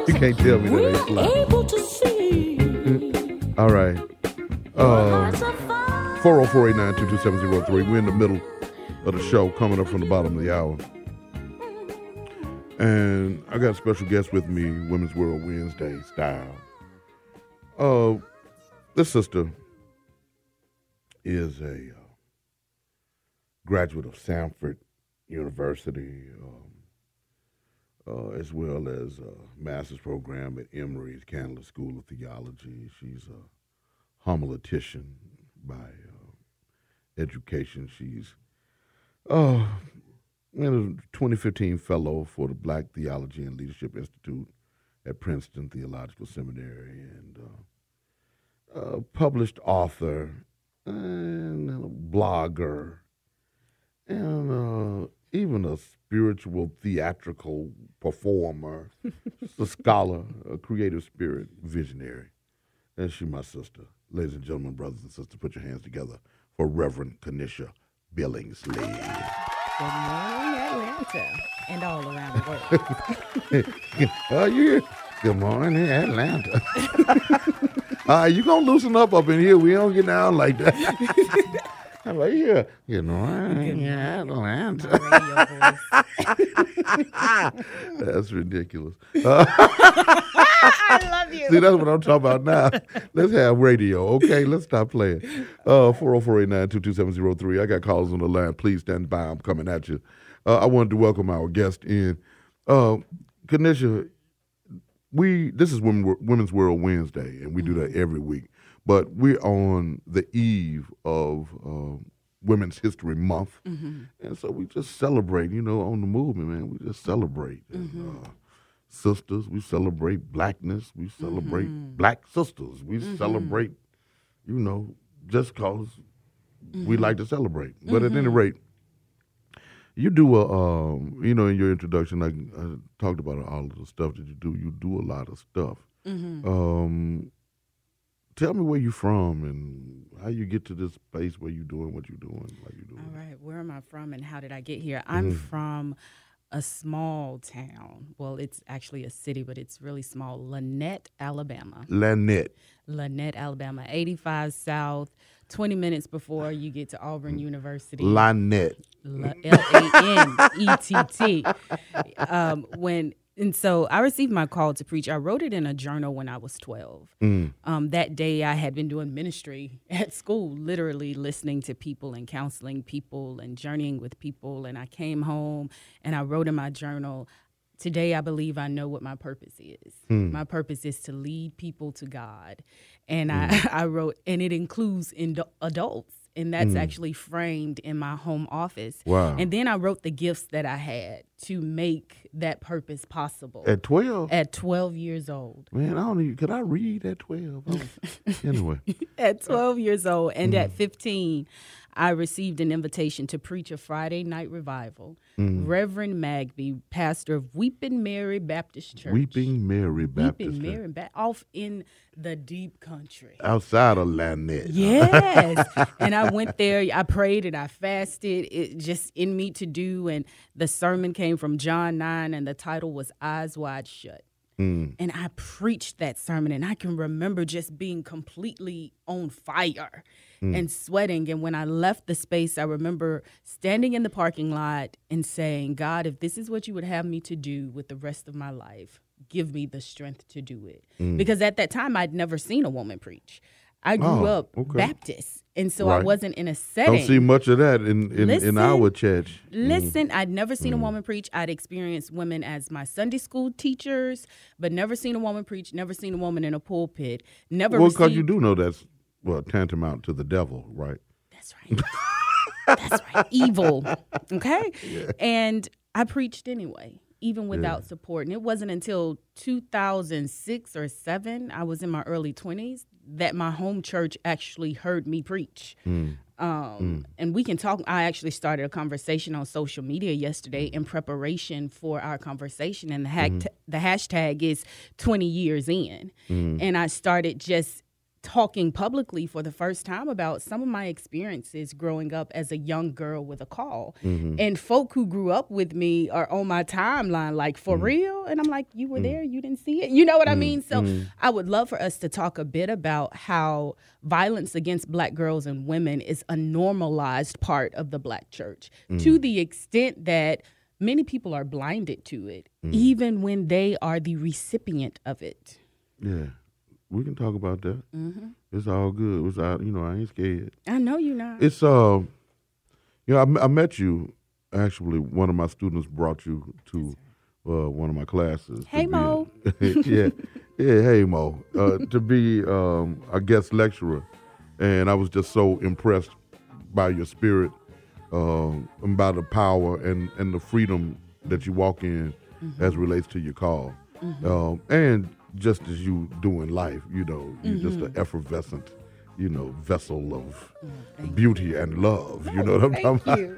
You can't tell me that ain't fly. Able to see. All right. 404-892-2703. We're in the middle of the show, coming up from the bottom of the hour. And I got a special guest with me, Women's World Wednesday style. This sister is a graduate of Samford University, as well as a master's program at Emory's Candler School of Theology. She's a homiletician by education. She's a 2015 fellow for the Black Theology and Leadership Institute at Princeton Theological Seminary, and published author and a blogger, and even a spiritual theatrical performer, a scholar, a creative spirit visionary. And she's my sister. Ladies and gentlemen, brothers and sisters, put your hands together for Reverend Kenesha Billingsley. Good morning, Atlanta, and all around the world. Good morning, Atlanta. You gonna loosen up in here. We don't get down like that. How about you? Good morning, Atlanta. That's ridiculous. I love you. See, that's what I'm talking about now. Let's have radio, okay? Let's stop playing. 404-892-2703. I got callers on the line. Please stand by. I'm coming at you. I wanted to welcome our guest in. Kenesha, this is Women's World Wednesday, and we do that every week. But we're on the eve of Women's History Month, and so we just celebrate, on the movement, man. We just celebrate. And, sisters, we celebrate blackness. We celebrate black sisters. We celebrate, just because we like to celebrate. But at any rate, you do in your introduction, I talked about all of the stuff that you do. You do a lot of stuff. Tell me where you're from and how you get to this place where you're doing what you're doing, like you're doing. All right, where am I from and how did I get here? I'm from a small town. Well, it's actually a city, but it's really small. Lanett, Alabama. Lanett, Alabama. 85 South, 20 minutes before you get to Auburn University. Lanett. Lanett. And so I received my call to preach. I wrote it in a journal when I was 12. That day I had been doing ministry at school, literally listening to people and counseling people and journeying with people. And I came home and I wrote in my journal, today I believe I know what my purpose is. My purpose is to lead people to God. And I wrote, and it includes adults. And that's actually framed in my home office. Wow. And then I wrote the gifts that I had to make that purpose possible. At 12? At 12 years old. Man, could I read at 12? Anyway. At 12 years old. And at 15, I received an invitation to preach a Friday night revival. Reverend Magby, pastor of Weeping Mary Baptist Church. Weeping Mary Baptist Weeping Mary off in the deep country. Outside of Lanett. Yes. And I went there, I prayed and I fasted. It just in me to do. And the sermon came from John 9 and the title was Eyes Wide Shut. And I preached that sermon and I can remember just being completely on fire and sweating. And when I left the space, I remember standing in the parking lot and saying, God, if this is what you would have me to do with the rest of my life, give me the strength to do it. Because at that time, I'd never seen a woman preach. I grew up Baptist, and so I wasn't in a setting. Don't see much of that in our church. Listen, I'd never seen a woman preach. I'd experienced women as my Sunday school teachers, but never seen a woman preach, never seen a woman in a pulpit. Well, because you do know that's tantamount to the devil, right? That's right. That's right. Evil, okay? Yeah. And I preached anyway, even without support. And it wasn't until 2006 or 7, I was in my early 20s, that my home church actually heard me preach. And we can talk. I actually started a conversation on social media yesterday in preparation for our conversation. And the hashtag is 20 years in. And I started just talking publicly for the first time about some of my experiences growing up as a young girl with a call. And folk who grew up with me are on my timeline, like, for real? And I'm like, you were there, you didn't see it? You know what I mean? So I would love for us to talk a bit about how violence against Black girls and women is a normalized part of the Black church, to the extent that many people are blinded to it, even when they are the recipient of it. Yeah. We can talk about that. It's all good. It's all, I ain't scared. I know you're not. It's I met you. Actually, one of my students brought you to one of my classes. Hey, Mo. Yeah. Hey, Mo. To be a guest lecturer, and I was just so impressed by your spirit, and by the power and the freedom that you walk in as relates to your call, and just as you do in life, you're just an effervescent, vessel of beauty and love. You know what I'm talking about?